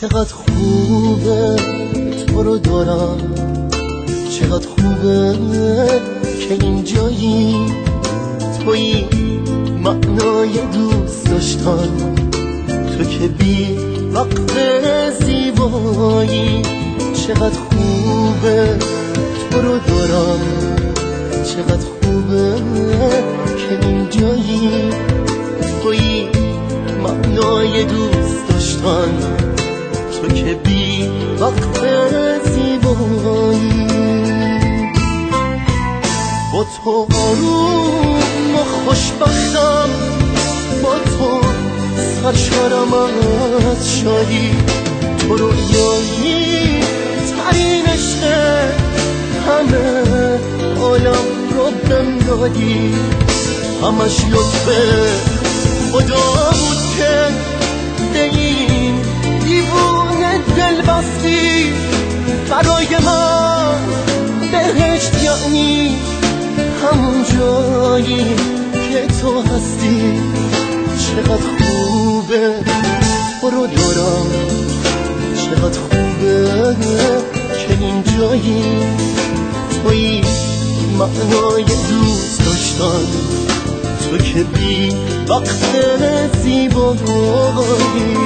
چقدر خوبه تو رو دارم، چقدر خوبه که اینجایی، تویی معنای دوست داشتن، تو که بی وقت زیبایی. چقدر خوبه تو رو دارم، چقدر خوبه که اینجایی، تویی معنای دوست داشتن، تو که بی وقت زیبایی. با تو آروم و خوشبختم، با تو سرشارم از شادی، تو رویایی ترین عشق همه عالم رو بهم دادی. همش لطف خدا بود که به این دیوونه دل بستی. برای من بهشت یعنی همون جایی که تو هستی. چقدر خوبه تو رو دارم، چقدر خوبه که اینجایی، تویی معنای دوست داشتن، تو که بی وقت زیبایی.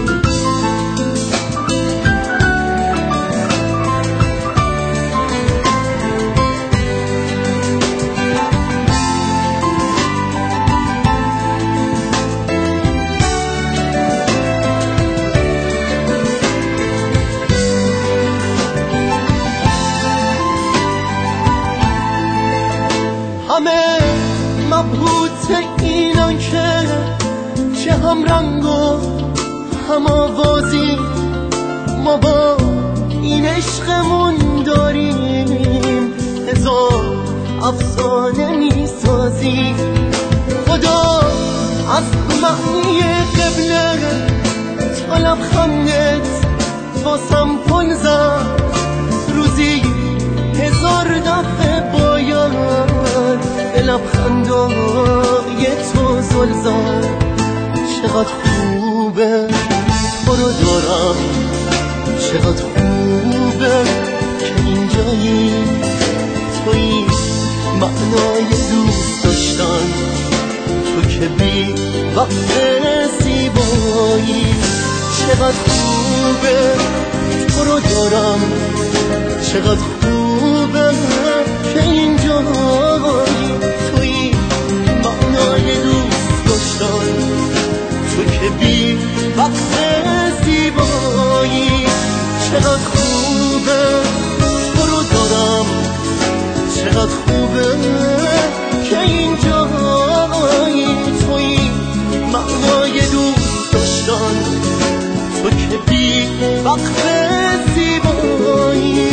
همه مبهوت اینان که هم رنگ و هم آوازی، ما با این عشقمون داریم هزار افسانه میسازی. خدا از معنی قبله تا لبخندت واسم پل زد، روزی هزار دفعه باید به لبخندای تو زل زد. چقدر خوبه تو رو دارم، چقدر خوبه که اینجایی، تویی معنای دوست داشتن، تو که بی وقت زیبایی. چقدر خوبه تو رو دارم، چقدر خوبه که اینجایی، تویی معنای دوست داشتن، تو که بی وقت زیبایی. چقدر خوبه تو رو دارم، چقدر خوبه که اینجایی، تویی معنای دوست داشتن، تو که بی وقت زیبایی.